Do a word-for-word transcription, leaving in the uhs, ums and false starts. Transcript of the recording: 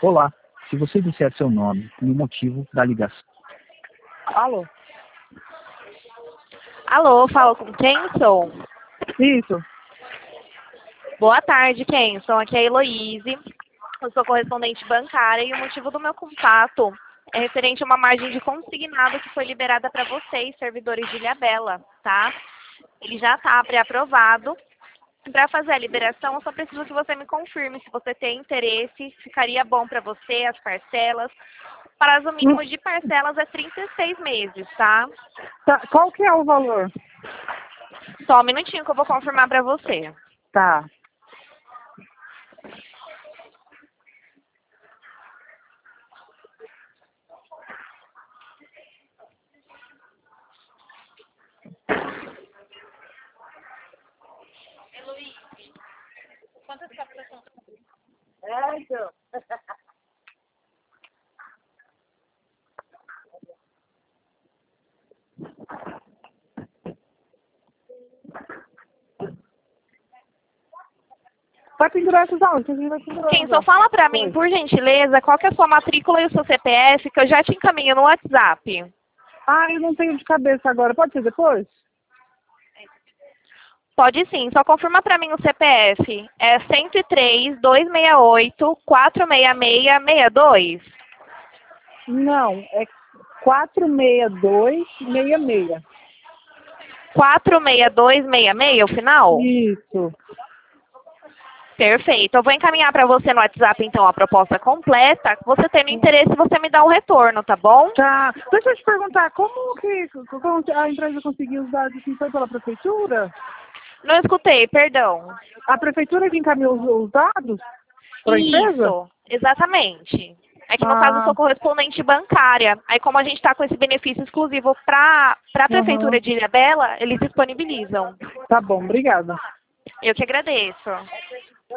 Olá, se você disser seu nome e o motivo da ligação. Alô? Alô, falo com Kenson? Isso. Boa tarde, Kenson. Aqui é a Heloíse. Eu sou correspondente bancária e o motivo do meu contato é referente a uma margem de consignado que foi liberada para vocês, servidores de Ilhabela, tá? Ele já está pré-aprovado. Para fazer a liberação, eu só preciso que você me confirme se você tem interesse, ficaria bom para você as parcelas. O prazo mínimo de parcelas é trinta e seis meses, tá? Tá, qual que é o valor? Só um minutinho que eu vou confirmar para você. Tá. Quantas capturas são? É, então. Vai pendurar essas aulas, que a gente vai pendurar. Quem só fala pra mim, por gentileza, qual que é a sua matrícula e o seu C P F, que eu já te encaminho no WhatsApp. Ah, eu não tenho de cabeça agora. Pode ser depois? Pode sim, só confirma pra mim o C P F. É cento e três, duzentos e sessenta e oito, quatrocentos e sessenta e seis, sessenta e dois. Não, é quatro seis dois seis seis. quatrocentos e sessenta e dois, sessenta e seis, o final? Isso. Perfeito. Eu vou encaminhar para você no WhatsApp, então, a proposta completa. Você tendo interesse, você me dá um retorno, tá bom? Tá. Deixa eu te perguntar, como que como a empresa conseguiu os dados? Assim, foi pela prefeitura? Não escutei, perdão. A prefeitura que encaminhou os, os dados para a empresa? Isso, exatamente. É que, no Ah. caso, eu sou correspondente bancária. Aí, como a gente está com esse benefício exclusivo para a Prefeitura Uhum. de Ilhabela, eles disponibilizam. Tá bom, obrigada. Eu que agradeço.